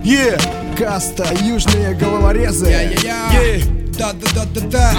Каста, южные головорезы. Да-да-да-да-да.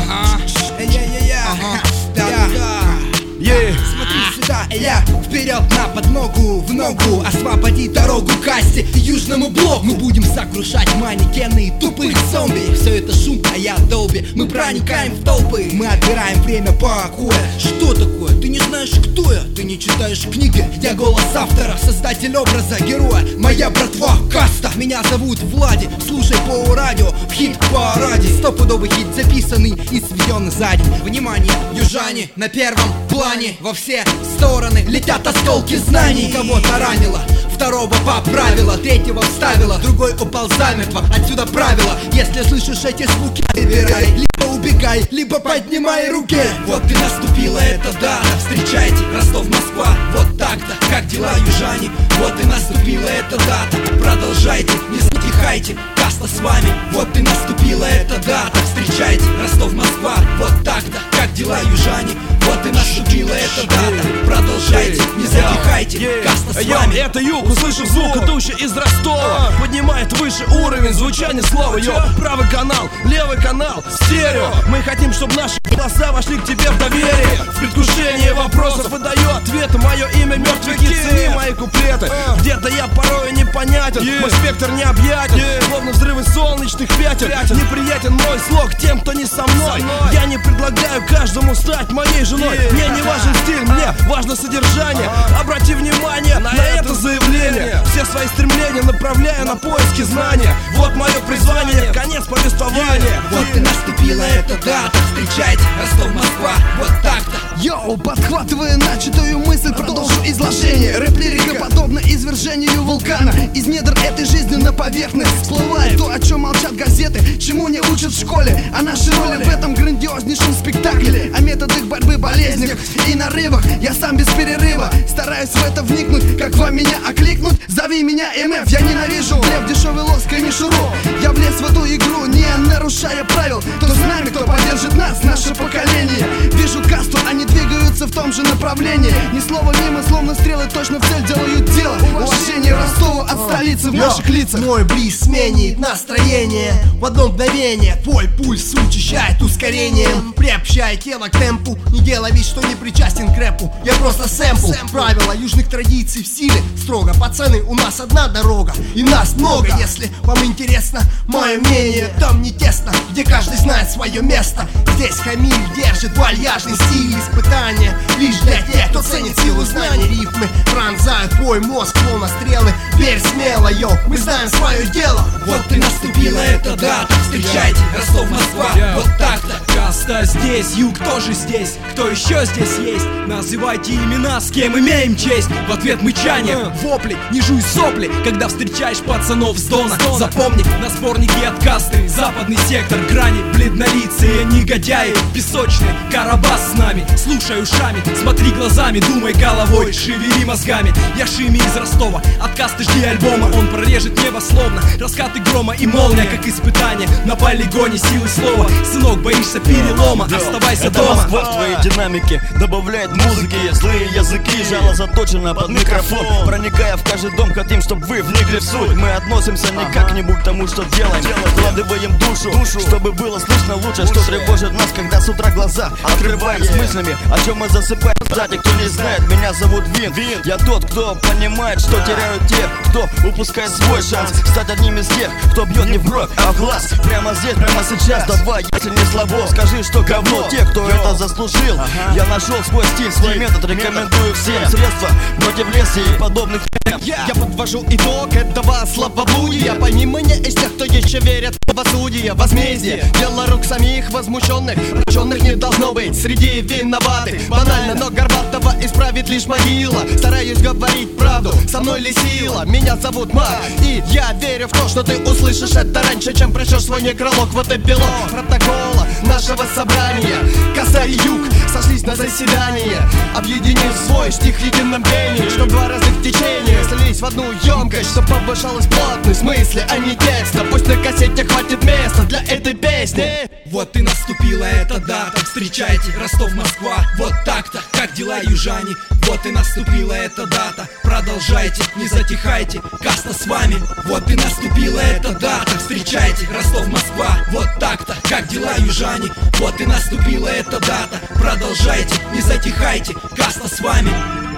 Смотри сюда, вперед на подмогу, в ногу, освободи дорогу касте и южному блоку. Мы будем сокрушать манекены и тупых зомби. Все это шум, а я Долби. Мы проникаем в толпы, мы отбираем время покоя. Что такое? Ты не знаешь, кто я? Ты не читаешь книги? Я голос автора, создатель образа героя. Моя братва Каста. Меня зовут Влади, слушай по радио в хит-параде. Стопудовый хит записанный и сведенный за день. Внимание, южане на первом плане. Во все стороны летят осколки знаний. Кого-то ранило, второго поправила, третьего вставила, другой упал замертво. Отсюда правило: если слышишь эти звуки, выбирай, либо убегай, либо поднимай руки. Вот и наступила эта дата. Встречайте, Ростов-Москва, вот так-то. Как дела, южане? Вот и наступила эта дата. Продолжайте, не затихайте, Каста с вами. Вот и наступила эта дата. Встречайте, Ростов-Москва, вот так-то. Как дела, южане? Вот и наступила эта дата. Продолжайте, не затихайте, Каста с вами. Это юг, услышав звук, идущий из Ростова, поднимает выше уровень звучания слова. Правый канал, левый канал, стерео. Мы хотим, чтобы наши глаза вошли к тебе в доверие. В предвкушении вопросов выдаю ответы. Мое имя мертвый гид, цени мои куплеты. Где-то я порой непонятен, мой спектр необъятен, словно взрывы солнечных пятен. Неприятен мой слог тем, кто не со мной. Я не предлагаю каждому стать моей женой. Мне не важен стиль, мне важно содержание. Обрати внимание на это заявление. Все свои стремления направляю на поиски знания. Вот мое призвание, конец повествования. Вот и наступила эта дата. Встречайте, Ростов-Москва, вот так-то. Йоу, подхватывая начатую мысль, продолжу изложение. Рэп-лирика подобна извержению вулкана. Из недр этой жизни на поверхность всплывает то, о чем молчат газеты, чему не учат в школе. А наши роли в этом грандиознейшем спектакле, о методах борьбы, болезнях и нарывах. Я сам без перерыва стараюсь в это вникнуть. Как вам меня окликнуть? Зови меня МФ. Я ненавижу блеф, дешевый лоск и мишуру. Я влез в эту игру, не нарушая правил. Кто с нами, кто поддержит нас, наше поколение. Вижу Касту, они двигаются в том же направлении. Ни слова мимо, словно стрелы точно в цель делают дело. Уважение Ростову от столицы в наших лицах. Мой бриз сменит настроение в одно мгновение. Твой пульс учащает ускорением. Приобщай тело к темпу. Не делай вид, что не причастен к рэпу. Я просто сэмпл. Правила южных традиций в силе строго. Пацаны, у нас одна дорога, и нас много. Если вам интересно мое мнение, там не тесно, где каждый знает свое место. Здесь Камиль держит вальяжный стиль. Испытания лишь для тех, кто ценит силу знаний. Рифмы пронзают твой мозг, словно стрелы. Верь смело, йо, мы знаем свое дело. Вот и наступила эта дата. Встречайте, Ростов-Москва, вот так-то. Каста здесь, юг тоже здесь. Кто еще здесь есть? Называйте имена, с кем имеем честь. В ответ мычание, вопли, не жуй сопли, когда встречаешь пацанов с Дона. Запомни, на сборнике от Касты западный сектор, грани, бледнолицые негодяи, песочные, Карабас с нами. Слушай ушами, смотри глазами, думай головой, шевели мозгами. Я Шими из Ростова, от Касты жди альбома. Он прорежет небо словно раскаты грома и молния, как испытание на полигоне силы слова. Сынок, боишься перелома, оставайся дома. Москва в твоей динамике добавляет музыки. Злые языки, жало заточено под микрофон. Проникая в каждый дом, хотим, чтобы вы вникли в суть. Мы относимся не как-нибудь к тому, что делаем. Вкладываем душу, чтобы было слышно лучше, что тревожит нас, когда с утра глаза открываем с мыслями, о чем мы засыпаем. Кстати, кто не знает, меня зовут Вин. Я тот, кто понимает, что теряют те, кто упускает свой шанс стать одним из тех, кто бьет не в бровь, а в глаз. Прямо здесь, прямо сейчас, давай, если не слабо, скажи, что говно. Те, кто это заслужил, я нашел свой стиль, свой метод, рекомендую всем. Средства против леса и подобных. Я подвожу итог этого славоблудия. Пойми меня из тех, кто еще верят в правосудие, возмездие. Дело рук самих возмущенных, прощенных не должно быть среди виноватых. Банально, но Горбатова исправит лишь могила. Стараюсь говорить правду, со мной ли сила? Меня зовут Мак, и я верю в то, что ты услышишь это раньше, чем прочтешь свой некролог. Вот эпилог протокола нашего собрания. Каста и юг сошлись на заседание, объединив свой стих в едином пении, чтоб два разных течения слились в одну емкость, чтоб повышалась плотность мысли, а не текста. Пусть на кассете хватит места для этой песни. Вот и наступила эта дата. Встречайте, Ростов-Москва, вот так-то. Как дела, южане? Вот и наступила эта дата. Продолжайте, не затихайте, Каста с вами. Вот и наступила эта дата. Встречайте, Ростов, Москва, вот так-то. Как дела, южане? Вот и наступила эта дата. Продолжайте, не затихайте, Каста с вами.